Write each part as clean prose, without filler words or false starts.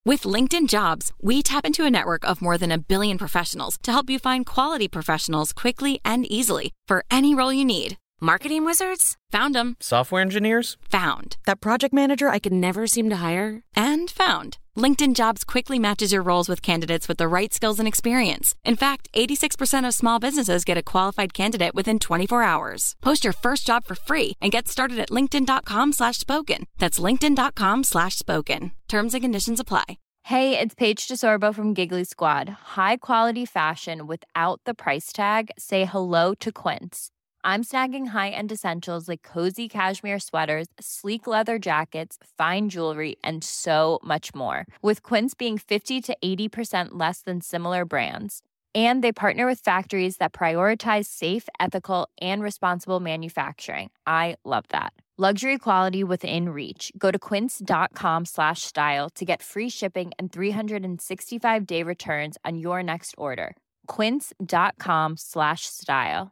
With LinkedIn Jobs, we tap into a network of more than 1 billion professionals to help you find quality professionals quickly and easily for any role you need. Marketing wizards? Found them. Software engineers? Found. That project manager I could never seem to hire? And found. LinkedIn Jobs quickly matches your roles with candidates with the right skills and experience. In fact, 86% of small businesses get a qualified candidate within 24 hours. Post your first job for free and get started at linkedin.com/spoken. That's linkedin.com/spoken. Terms and conditions apply. Hey, it's Paige DeSorbo from Giggly Squad. High quality fashion without the price tag. Say hello to Quince. I'm snagging high-end essentials like cozy cashmere sweaters, sleek leather jackets, fine jewelry, and so much more. With Quince being 50 to 80% less than similar brands. And they partner with factories that prioritize safe, ethical, and responsible manufacturing. I love that. Luxury quality within reach. Go to quince.com/style to get free shipping and 365-day returns on your next order. Quince.com/style.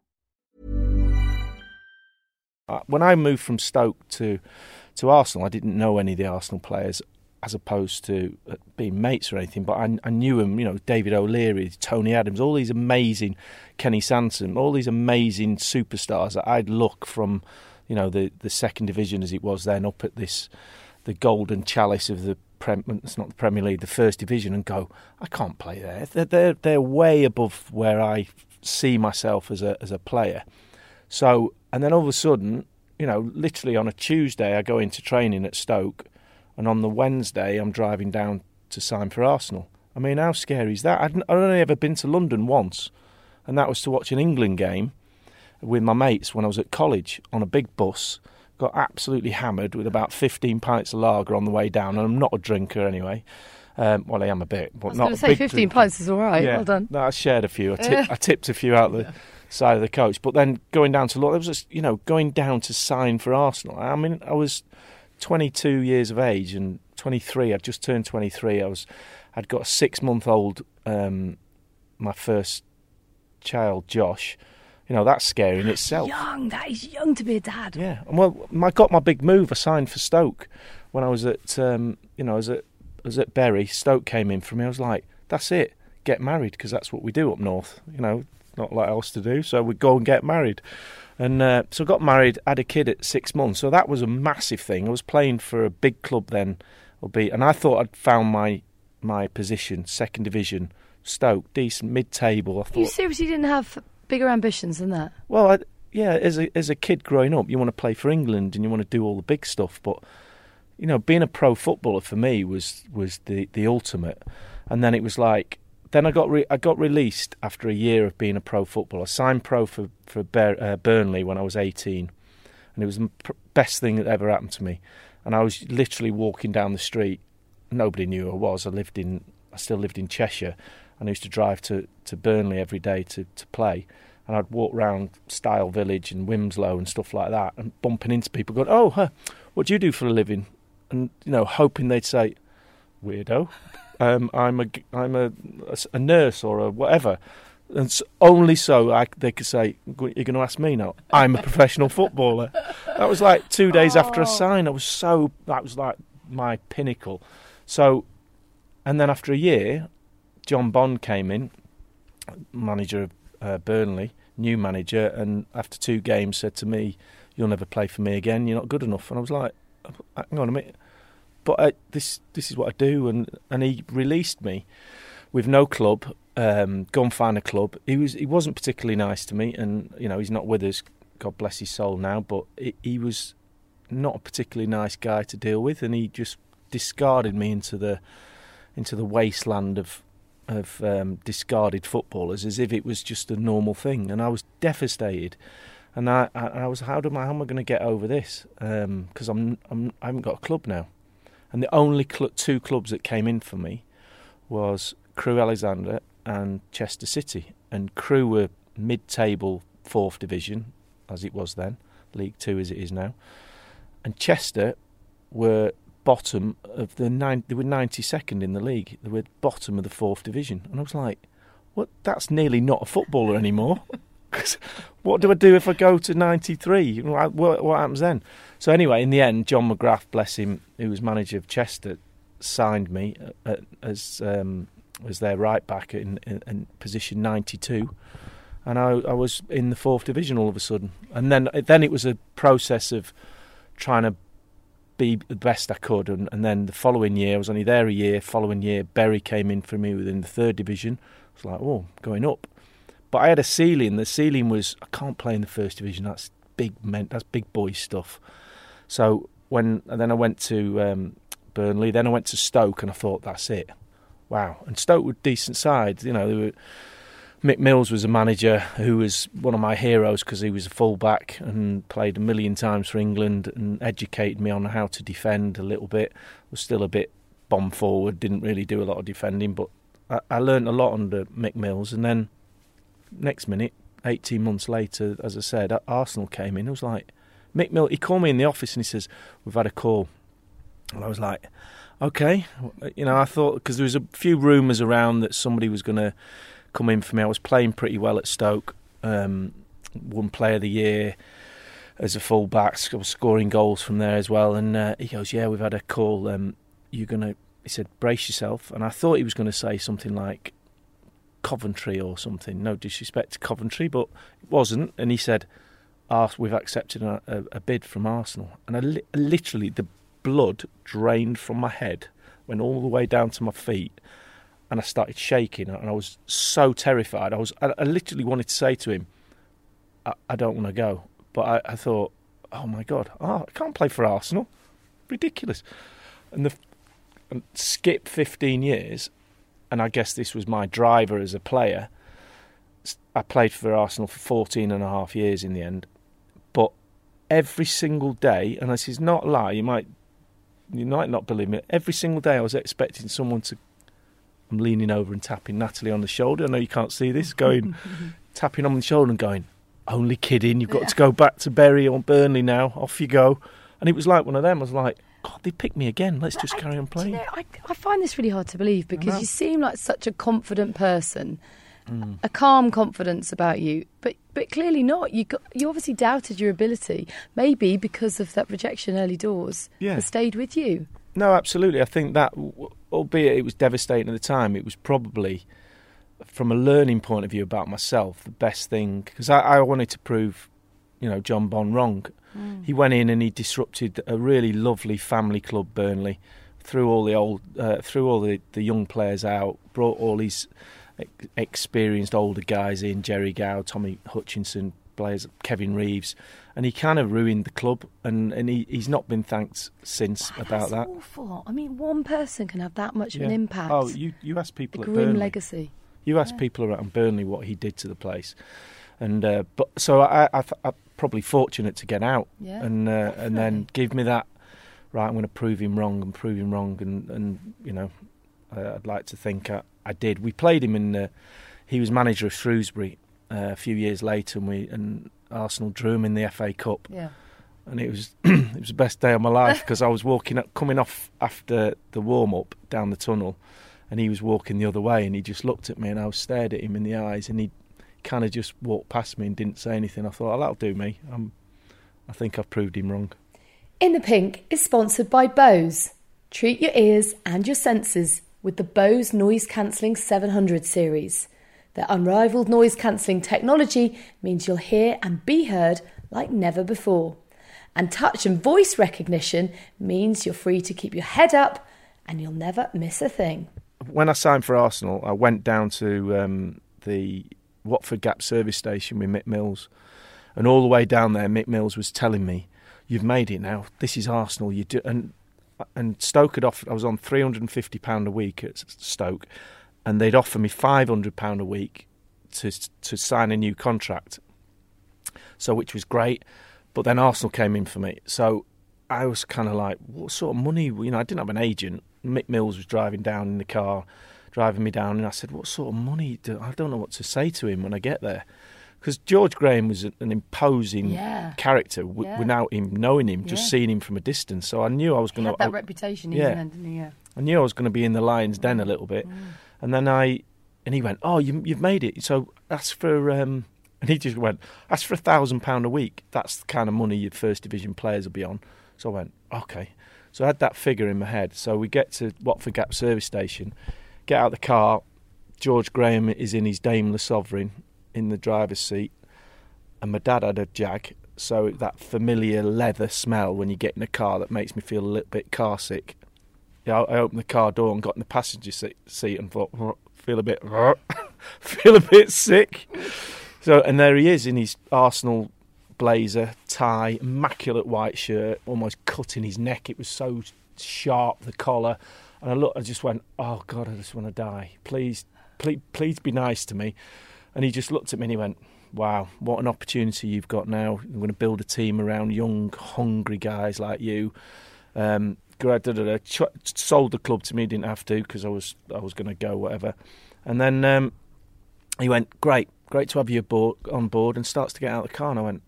When I moved from Stoke to Arsenal, I didn't know any of the Arsenal players as opposed to being mates or anything, but I knew them, David O'Leary, Tony Adams, all these amazing, Kenny Sansom, all these amazing superstars that I'd look from, the second division as it was then up at the golden chalice of it's not the Premier League, the first division, and go, I can't play there. They're way above where I see myself as a player. So, and then all of a sudden, literally on a Tuesday, I go into training at Stoke, and on the Wednesday, I'm driving down to sign for Arsenal. I mean, how scary is that? I'd only ever been to London once, and that was to watch an England game with my mates when I was at college on a big bus. Got absolutely hammered with about 15 pints of lager on the way down, and I'm not a drinker anyway. Well, I am a bit, but not a big drinker. 15 pints is all right. Yeah. Well done. No, I shared a few. I tipped a few out the side of the coach. But then going down to London, it was just, going down to sign for Arsenal. I mean, I was 22 years of age and 23. I'd just turned 23. I'd got a 6-month-old, my first child, Josh. That's scary in itself. That is young to be a dad. Yeah. Well, I got my big move. I signed for Stoke when I was at, I was at Bury. Stoke came in for me. I was like, that's it. Get married, because that's what we do up north. Not a lot else to do. So we'd go and get married. And so I got married, had a kid at 6 months. So that was a massive thing. I was playing for a big club then, and I thought I'd found my position, second division, Stoke, decent, mid-table. I thought. You seriously didn't have bigger ambitions than that? Well, as a kid growing up, you want to play for England and you want to do all the big stuff. But being a pro footballer for me was the ultimate. And then it was like, then I got released after a year of being a pro footballer. I signed pro for Burnley when I was 18, and it was the best thing that ever happened to me. And I was literally walking down the street. Nobody knew who I was. I still lived in Cheshire, and I used to drive to Burnley every day to play. And I'd walk round Style Village and Wimslow and stuff like that, and bumping into people going, "Oh, what do you do for a living?" And hoping they'd say, "Weirdo, I'm a nurse or a whatever." And only so they could say, "You're going to ask me now? I'm a professional footballer." That was like 2 days after I signed. That was like my pinnacle. So, and then after a year, John Bond came in, manager of Burnley, new manager, and after 2 games said to me, "You'll never play for me again. You're not good enough." And I was like, "Hang on a minute, but this is what I do." And he released me with no club. Go and find a club. He wasn't particularly nice to me, and he's not with us. God bless his soul now. But he was not a particularly nice guy to deal with, and he just discarded me into the wasteland of discarded footballers as if it was just a normal thing. And I was devastated. And I was, how am I going to get over this? Because I haven't got a club now. And the only 2 clubs that came in for me was Crewe Alexandra and Chester City. And Crewe were mid-table 4th division, as it was then, League 2 as it is now. And Chester were bottom of they were 92nd in the league. They were bottom of the 4th division. And I was like, what? That's nearly not a footballer anymore. What do I do if I go to 93? What happens then? So anyway, in the end, John McGrath, bless him, who was manager of Chester, signed me as their right back in position 92, and I was in the 4th division all of a sudden. And then it was a process of trying to be the best I could, and then the following year, I was only there a year. Following year, Bury came in for me within the 3rd division. I was like, oh, going up. But I had a ceiling. The ceiling was, I can't play in the 1st division. That's big boy stuff. So then I went to Burnley. Then I went to Stoke, and I thought, that's it. Wow. And Stoke were decent sides. Mick Mills was a manager who was one of my heroes because he was a full-back and played a million times for England and educated me on how to defend a little bit. Was still a bit bomb forward, didn't really do a lot of defending, but I learned a lot under Mick Mills. And then next minute, 18 months later, as I said, Arsenal came in. It was like, Mick Mills, he called me in the office and he says, we've had a call. And I was like, okay. I thought, because there was a few rumours around that somebody was going to come in for me. I was playing pretty well at Stoke, won Player of the Year as a full-back. I was scoring goals from there as well. And he goes, yeah, we've had a call. He said, brace yourself. And I thought he was going to say something like Coventry or something. No disrespect to Coventry, but it wasn't. And he said, we've accepted a bid from Arsenal. And I literally, the blood drained from my head, went all the way down to my feet. And I started shaking, and I was so terrified. I literally wanted to say to him, I don't want to go. But I thought, oh my God, I can't play for Arsenal. Ridiculous. And skip 15 years, and I guess this was my driver as a player. I played for Arsenal for 14 and a half years in the end. But every single day, and this is not a lie, you might not believe me, every single day I was expecting someone to, I'm leaning over and tapping Natalie on the shoulder. I know you can't see this. Tapping on the shoulder and going, only kidding. You've got to go back to Bury or Burnley now. Off you go. And it was like one of them. I was like, God, they picked me again. Let's just carry on playing. I find this really hard to believe because you seem like such a confident person, a calm confidence about you, but clearly not. You obviously doubted your ability, maybe because of that rejection early doors. Yeah, has stayed with you. No, absolutely. I think that, albeit it was devastating at the time, it was probably, from a learning point of view about myself, the best thing. Because I wanted to prove, John Bond wrong. He went in and he disrupted a really lovely family club, Burnley, threw all the young players out, brought all these experienced older guys in, Jerry Gow, Tommy Hutchinson, players, Kevin Reeves, and he kind of ruined the club, and he's not been thanked since about that. That's awful. I mean, one person can have that much of an impact. Oh, you asked people at Burnley. Grim legacy. You asked people around Burnley what he did to the place, and but so I'm probably fortunate to get out, and then give me that. Right, I'm going to prove him wrong, and I'd like to think I did. We played him in. He was manager of Shrewsbury a few years later, and Arsenal drew him in the FA Cup. Yeah. And it was the best day of my life because I was coming off after the warm up down the tunnel, and he was walking the other way, and he just looked at me, and I stared at him in the eyes, and he kind of just walked past me and didn't say anything. I thought, that'll do me. I think I've proved him wrong. In the Pink is sponsored by Bose. Treat your ears and your senses with the Bose Noise Cancelling 700 series. Their unrivaled noise cancelling technology means you'll hear and be heard like never before. And touch and voice recognition means you're free to keep your head up and you'll never miss a thing. When I signed for Arsenal, I went down to the Watford Gap service station with Mick Mills. And all the way down there, Mick Mills was telling me, you've made it now. This is Arsenal. You do. And Stoke had offered, I was on £350 a week at Stoke, and they'd offer me £500 a week to sign a new contract. So, which was great. But then Arsenal came in for me. So I was kind of like, what sort of money? I didn't have an agent. Mick Mills was driving down in the car, driving me down. And I said, what sort of money? I don't know what to say to him when I get there. Because George Graham was an imposing character without him knowing him, just seeing him from a distance. So I knew I was going to... He had that reputation, didn't he? I knew I was going to be in the lion's den a little bit. And then he went, oh, you've made it. So that's for... and he just went, that's for £1,000 a week. That's the kind of money your first division players will be on. So I went, okay. So I had that figure in my head. So we get to Watford Gap service station, get out of the car. George Graham is in his Daimler Sovereign in the driver's seat, and my dad had a Jag. So that familiar leather smell when you get in a car that makes me feel a little bit car sick. Yeah, I opened the car door and got in the passenger seat and thought, feel a bit sick. So, and there he is in his Arsenal blazer, tie, immaculate white shirt, almost cutting his neck. It was so sharp, the collar. And I just went, oh God, I just want to die. Please be nice to me. And he just looked at me and he went, wow, what an opportunity you've got now. I'm going to build a team around young, hungry guys like you. Sold the club to me, didn't have to because I was going to go, whatever. And then he went, great to have you on board, and starts to get out of the car. And I went,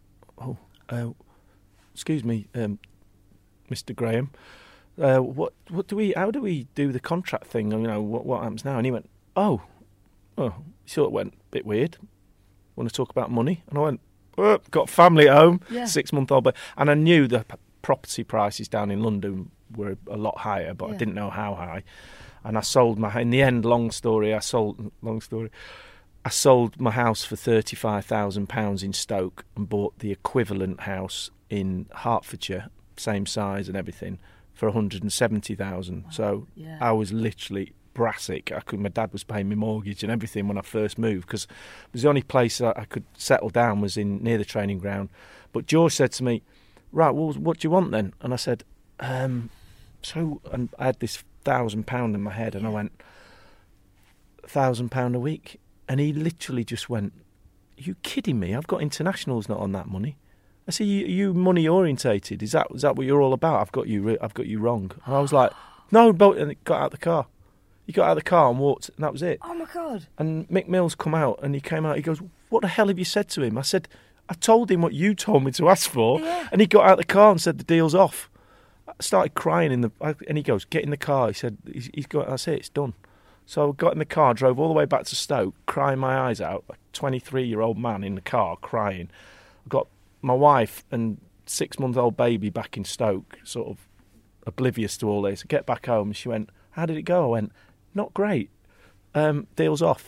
excuse me, Mr. Graham, how do we do the contract thing? You know, what happens now? And he went, he sort of went, bit weird. Want to talk about money? And I went, got family at home, 6-month-old. And I knew the property prices down in London were a lot higher, but I didn't know how high. And I sold in the end, long story, I sold my house for £35,000 in Stoke and bought the equivalent house in Hertfordshire, same size and everything, for £170,000. Wow. So I was literally brassic. My dad was paying me mortgage and everything when I first moved, because it was the only place I could settle down was near the training ground. But George said to me, right, well, what do you want then? And I said, and I had this £1,000 in my head, and I went, £1,000 a week. And he literally just went, are you kidding me? I've got internationals not on that money. I said, you money orientated? Is that what you're all about? I've got you wrong. And I was like, no, and he got out of the car. He got out of the car and walked, and that was it. Oh, my God. And Mick Mills come out, and he came out, he goes, what the hell have you said to him? I said, I told him what you told me to ask for, and he got out of the car and said, the deal's off. I started crying, and he goes, get in the car. He said, he's got, that's it, it's done. So I got in the car, drove all the way back to Stoke, crying my eyes out, like a 23-year-old man in the car, crying. I got my wife and 6-month-old baby back in Stoke, sort of oblivious to all this. I get back home, and she went, how did it go? I went, not great. Deal's off.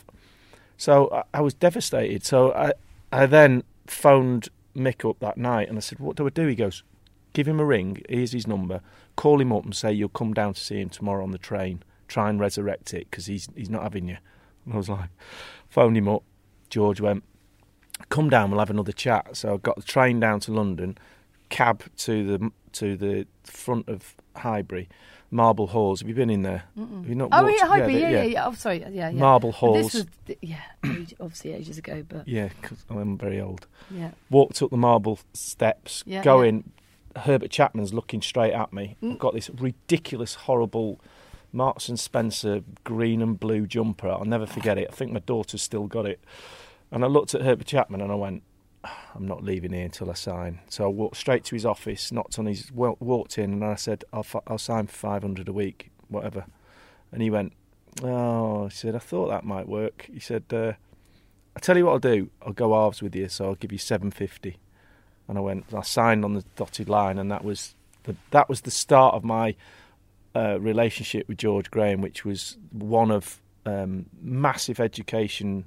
So I was devastated. So I then phoned Mick up that night, and I said, what do I do? He goes, give him a ring, here's his number, call him up and say you'll come down to see him tomorrow on the train. Try and resurrect it, because he's not having you. And I was like, phoned him up. George went, come down, we'll have another chat. So I got the train down to London, cab to the front of Highbury, Marble Halls. Have you been in there? Have you not walked? Yeah, Highbury, yeah. Oh, sorry, yeah. Marble Halls. This was, obviously ages ago, but... Yeah, because I'm very old. Yeah. Walked up the marble steps, going, Herbert Chapman's looking straight at me. I've got this ridiculous, horrible Marks and Spencer green and blue jumper. I'll never forget it. I think my daughter's still got it. And I looked at Herbert Chapman and I went, I'm not leaving here until I sign. So I walked straight to his office, walked in, and I said, I'll sign for 500 a week, whatever. And he went, he said, I thought that might work. He said, I tell you what I'll do. I'll go halves with you, so I'll give you 750. And I signed on the dotted line, and that was the start of my relationship with George Graham, which was one of massive education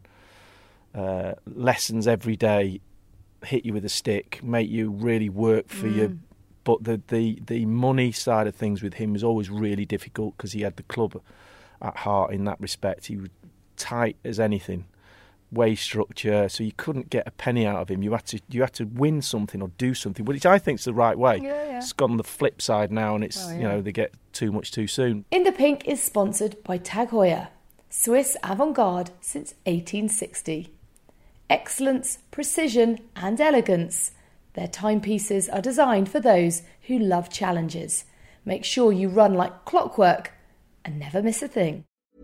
lessons every day. Hit you with a stick, make you really work for you. But the money side of things with him was always really difficult, because he had the club at heart in that respect. He was tight as anything, wage structure, so you couldn't get a penny out of him. You had to win something or do something, which I think is the right way. It's gone on the flip side now, and it's they get too much too soon. In the Pink is sponsored by Tag Heuer, Swiss avant-garde since 1860. Excellence, precision and elegance. Their timepieces are designed for those who love challenges. Make sure you run like clockwork and never miss a thing.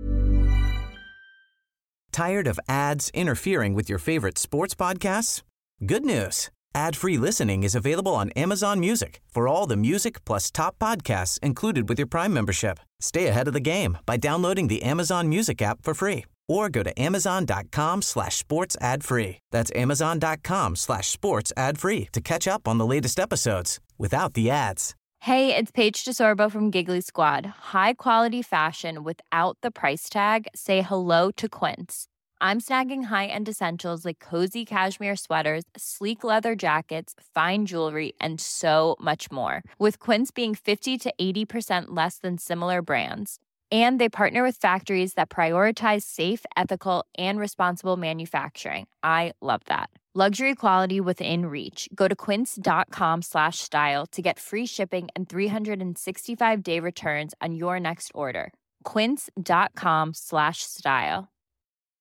Tired of ads interfering with your favorite sports podcasts? Good news. Ad-free listening is available on Amazon Music for all the music plus top podcasts included with your Prime membership. Stay ahead of the game by downloading the Amazon Music app for free, or go to amazon.com/sports ad free. That's amazon.com/sports ad free to catch up on the latest episodes without the ads. Hey, it's Paige DeSorbo from Giggly Squad. High quality fashion without the price tag. Say hello to Quince. I'm snagging high-end essentials like cozy cashmere sweaters, sleek leather jackets, fine jewelry, and so much more. With Quince being 50 to 80% less than similar brands. And they partner with factories that prioritize safe, ethical, and responsible manufacturing. I love that. Luxury quality within reach. Go to quince.com/style to get free shipping and 365-day returns on your next order. Quince.com/style.